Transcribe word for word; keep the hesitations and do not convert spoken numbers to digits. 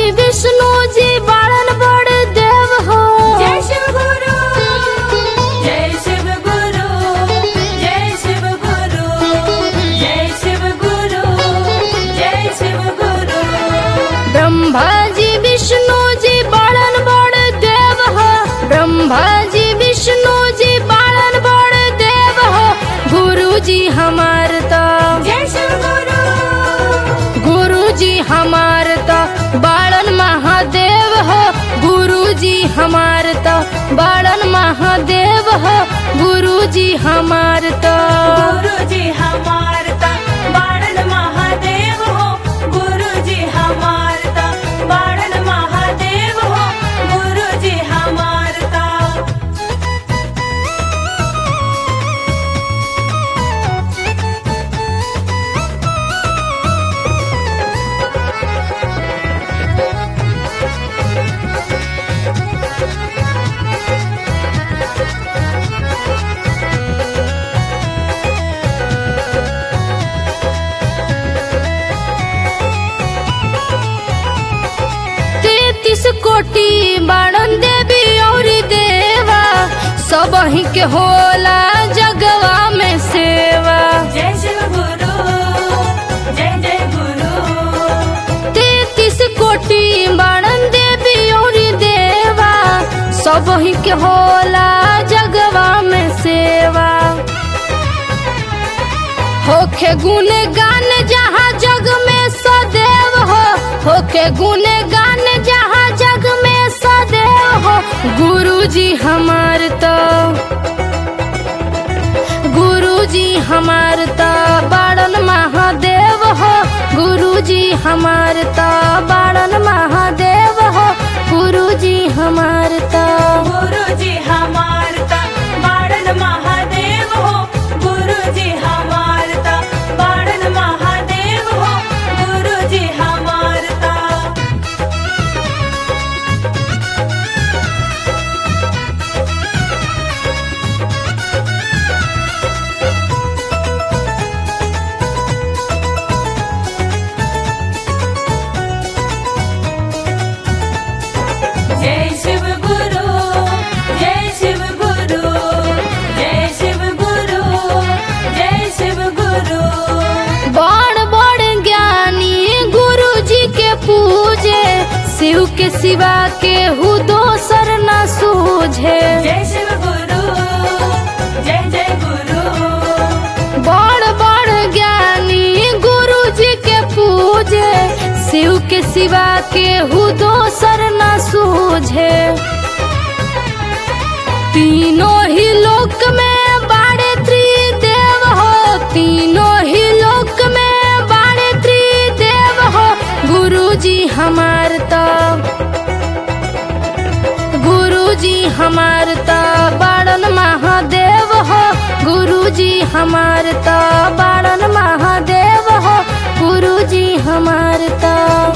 विष्णु जी बाड़न बड़ देव हो। जय शिव गुरु जय शिव गुरु जय शिव गुरु जय शिव गुरु जय शिव गुरु। ब्रह्मा जी विष्णु जी बाड़न बड़ देव हो। ब्रह्मा जी विष्णु जी बाड़न बड़ देव हो। गुरु जी हमार तो जय शिव गुरु गुरु जी हमार तो बाड़न महादेव हो। गुरु जी हमार तो बाड़न महादेव हो। गुरु जी हमार तो गुरु जी हमार ता बाड़न महादेव हो। गुरु जी हमार ता बाड़न महादेव हो। गुरु जी हमार ता। तैतीस कोटि बाड़न देवी और देवा सब ही के होला जगवा में सेवा। जय शिव गुरु जय जय गुरु। तैतीस कोटि बाड़न देवी और देवा सब ही के होला जगवा में सेवा। होखे गुण गान जहाँ जग में सदैव हो। होखे गुण गान जहाँ जग में सदैव हो। गुरु जी हमार तो गुरु जी हमार तो बाड़न महादेव हो। गुरु जी हमार तो बाड़न महादेव हो। गुरु जी हमार तो गुरु जी हमार ता बाड़न महादेव हो। गुरु जी हमार ता बाड़न महादेव हो। गुरु जी हमार ता। जय शिव गुरु जय शिव गुरु जय शिव गुरु जय शिव गुरु। बड़ बड़ ज्ञानी गुरु जी के पूजे। शिव के सिवा के हु दोसर न सूझे। जय शिव गुरु जय जय गुरु। बड़ बड़ ज्ञानी गुरु जी के पूजे। शिव के सिवा के हु दोसर न सूझे। तीनों ही लोक में बाड़े त्रिदेव हो। तीनों ही लोक में बाड़े त्रिदेव हो। गुरु जी हमार तो गुरु जी हमार तो बाड़न महादेव हो। गुरु जी हमार तो बाड़न महादेव हो। गुरु जी हमार तो